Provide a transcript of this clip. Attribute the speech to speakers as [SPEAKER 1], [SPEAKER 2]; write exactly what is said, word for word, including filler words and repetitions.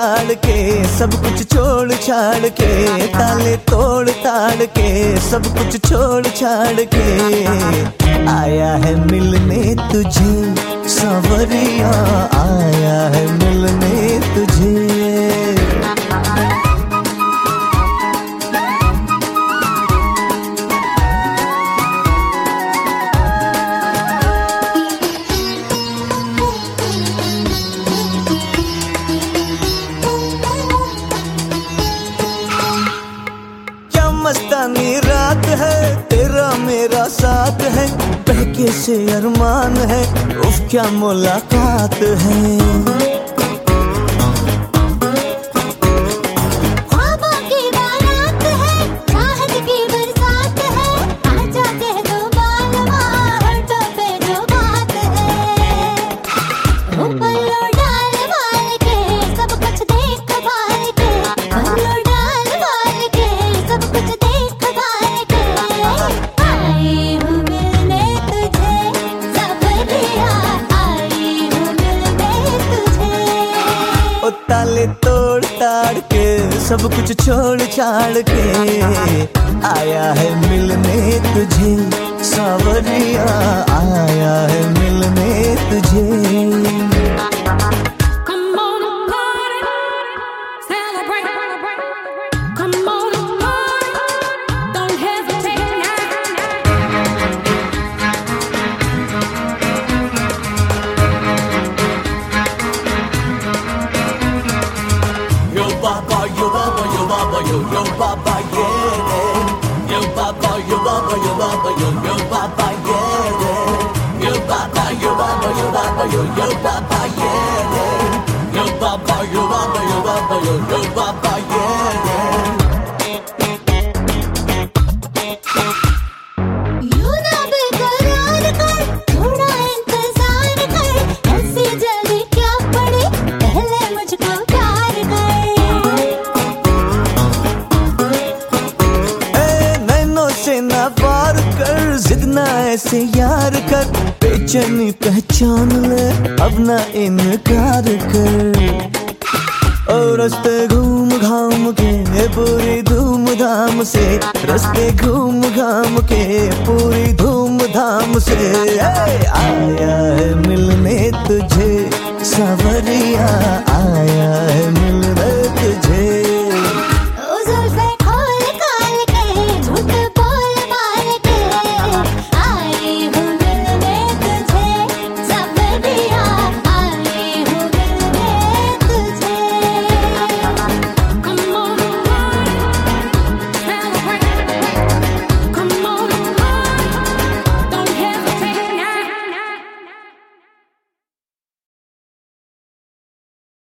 [SPEAKER 1] फाड़ के, सब कुछ छोड़ छाड़ के, ताले तोड़ ताड़ के, सब कुछ छोड़ छाड़ के आया है मिलने तुझे सांवरिया, आया है मिलने तुझे। मस्तानी रात है, तेरा मेरा साथ है, बहके से अरमान है, उफ क्या मुलाकात है।
[SPEAKER 2] ख्वाबों की बारात है, चाहत की बरसात है, आजा कह दो बालमा, होठों पे जो बात है। पल्लो डाल वाल के, सब कुछ देख भाल के, पल्लो डाल वाल के, सब कुछ देख भाल के आई हूँ मिलने तुझे सांवरिया, आई हूँ मिलने तुझे।
[SPEAKER 1] ओ ताले तोड़ ताड़ के, सब कुछ छोड़ छाड़ के आया है मिलने तुझे सांवरिया, आया है मिलने तुझे।
[SPEAKER 3] Yo baba, yo baba, yo yo baba, yeah. Yo baba, yo baba, yo baba, yo yo baba, yeah. Yo baba, yo baba, yo baba, yo yo baba, yeah. Yo baba, yo baba, yo baba, yo yo baba, yeah.
[SPEAKER 2] यूं ना बेकरार कर, थोड़ा इंतजार कर, ऐसे जल्दी क्या पड़े, पहले मुझको प्यार कर।
[SPEAKER 1] ना पार कर, जिद ना ऐसे यार कर, बेचैनी पहचान ले, अब ना इनकार कर। और रास्ते घूम घाम के पूरी धूम धाम से, रास्ते घूम घाम के पूरी धूम धाम से आया है मिलने तुझे सांवरिया, आया है मिलने